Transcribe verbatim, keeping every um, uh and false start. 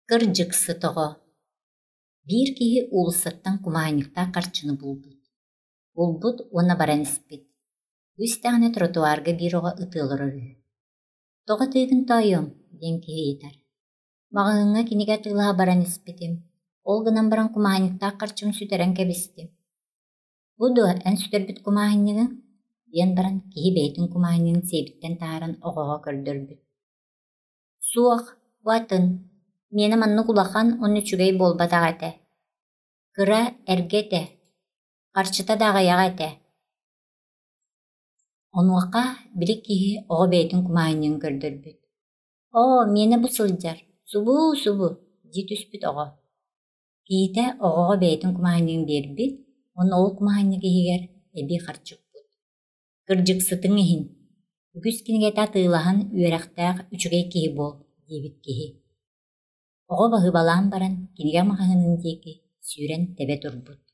Кырдьыксы тоҕо. Биир киһи уулуссаттан кумаһынньыктаах харчыны булбут. Булбут уонна баран испит. Үстээҕинэ тротуарга биир оҕо ытыаллара үһү. «Тоҕо тыыгын тоойуом» диэн киһи ыйытар. «Маҕаһыыҥҥа кинигэ тыылаһа баран испитим. Ол гынан баран кумаһынньыктаах харчым сүтэрэн кэбистим». «Бу дуо эн сүтэрбит кумаһынньыгыҥ» диэн баран киһи бэйэтин кумаһынньыгын сиэбиттэн тааран оҕоҕо көрдөрбүт. «Суох, бу атын, миэни маннык улахан онно үчүгэй буолбатах этэ. Кыра эргэ этэ, харчыта дааҕайах этэ». Онуоха били киһи оҕо бэйэтин кумаһынньыгын көрдөрбүт. «Оо, миэни бу сылдьар, субу, субу» дии түспүт оҕо. Киһитэ оҕоҕо бэйэтин кумаһынньыгын биэрбит, уонна ол кумаһынньык иһигэр эбии харчыппыт. «Кырдьыксытыҥ иһин, үкүс кинигээтэ тыылаһан үөрэхтээх үчүгэй киһи буол» диэбит киһи. Оҕо баһыыбалаан баран кинигэ маҕаһыынын диэки сүүрэн тэбэ турбут.